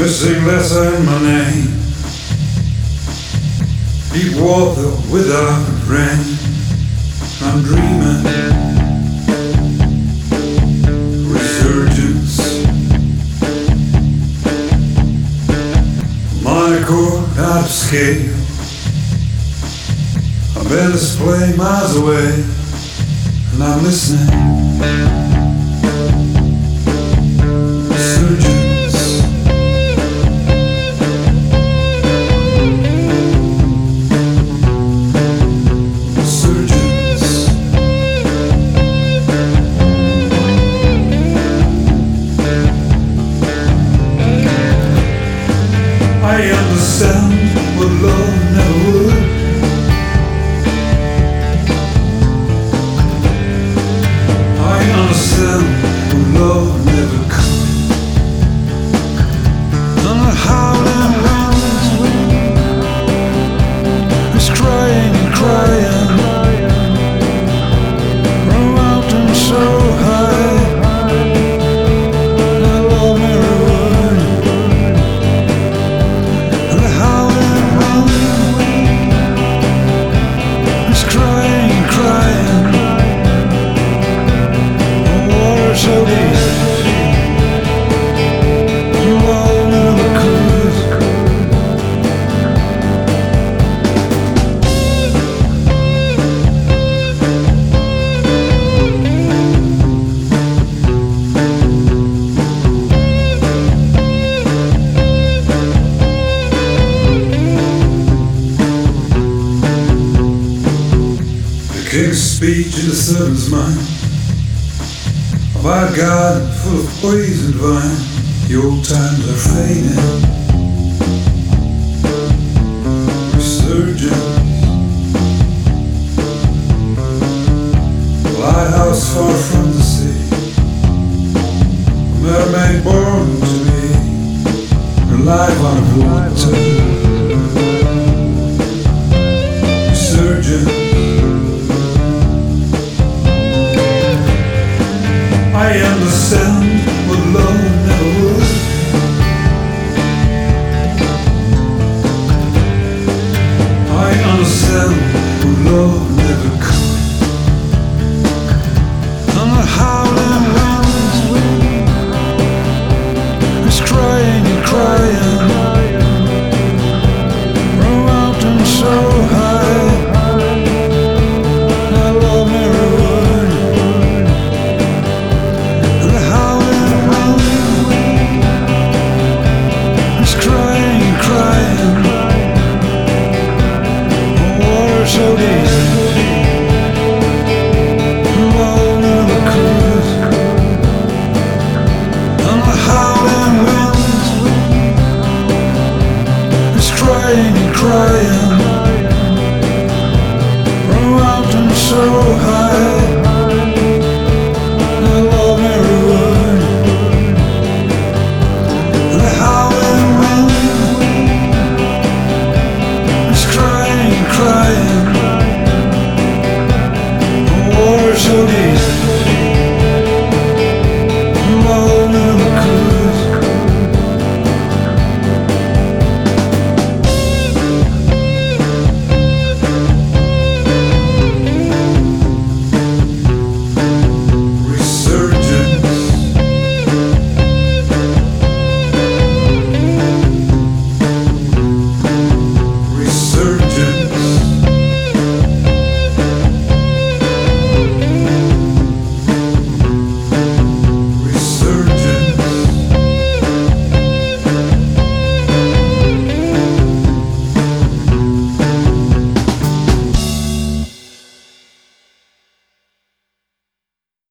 Missing letter in my name. Deep water without rain. I'm dreaming. Resurgence. My chord out of scale. I better play miles away, and I'm listening. Resurgence. I understand what love never would. I understand what love never could. And the howling wind is crying and crying from a mountain so high. So deep, you all never could. The king's speech in the servant's mind. My God, full of poison vine, the old times are fading, resurgent.